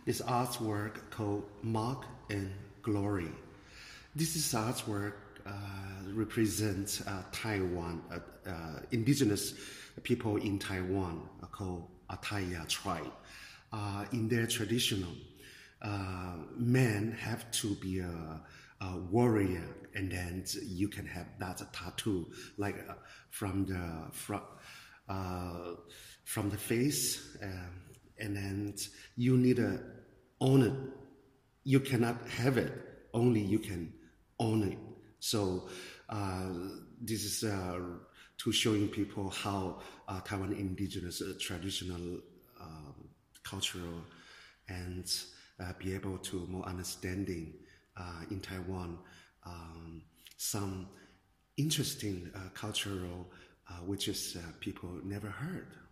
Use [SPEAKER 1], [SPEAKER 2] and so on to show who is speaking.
[SPEAKER 1] this artwork called Mark and Glory. This is artwork represents Taiwan, indigenous people in Taiwan called Ataya tribe. In their traditional, men have to be a warrior, and then you can have that tattoo, like from the face, and then you need to own it. You cannot have it, only you can own it. So this is to showing people how Taiwan indigenous traditional cultural and be able to more understanding in Taiwan some interesting cultural which is people never heard.